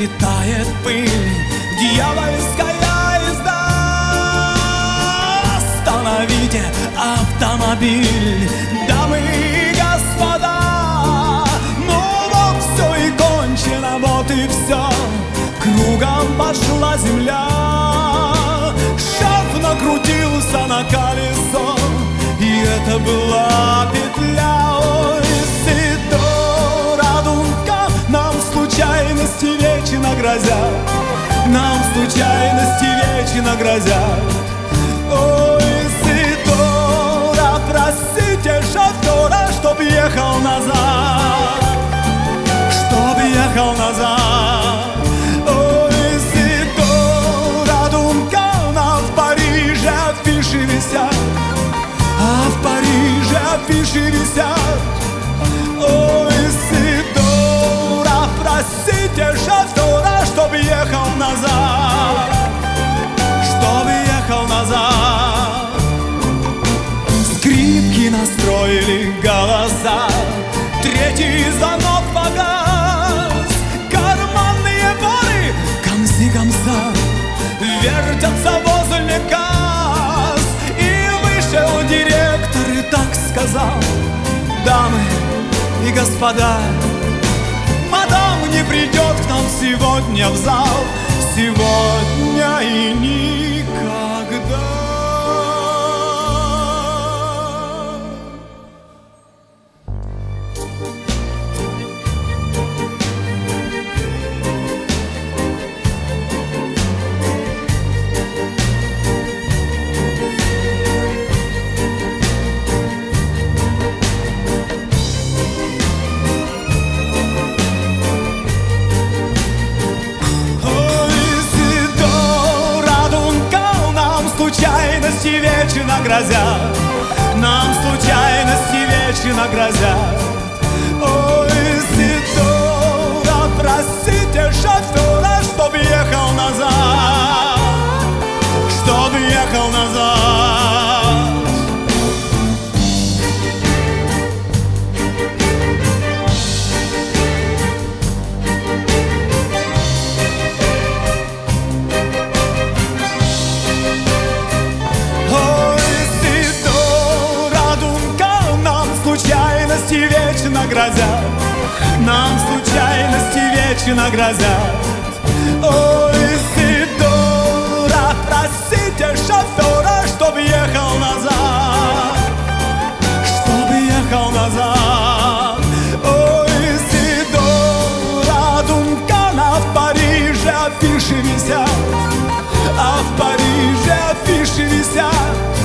отлетает пыль, дьявольская езда. Остановите автомобиль, дамы и господа. Ну вот все и кончено, вот и все. Кругом пошла земля, шар накрутился на колесо, и это была петля. Ой, радунка, нам случайности вечно грозят, нам случайности вечно грозят. Ой, Сидора, простите шофера, чтоб ехал назад, чтоб ехал назад. Ой, Сидора, думка, в Париже афиши висят, а в Париже афиши висят. Ой, Сидора, простите шофера, чтоб ехал назад, чтоб ехал назад. Скрипки настроили голоса, третий звонок погас. Карманные воры, комси-комса, вертятся возле касс. И вышел директор и так сказал: дамы и господа, мадам не придет к нам сегодня в зал, сегодня и никогда. Случайности вечно грозят, нам случайности вечно грозят. Ой, Сидора, простите шофера, чтоб ехал назад, чтоб ехал назад. Случайности вечно грозят, нам случайности вечно грозят. Ой, Сидора, простите шофера, чтоб ехал назад, чтоб ехал назад. Ой, Сидора, Дункана, в Париже афиши висят, а в Париже афиши висят.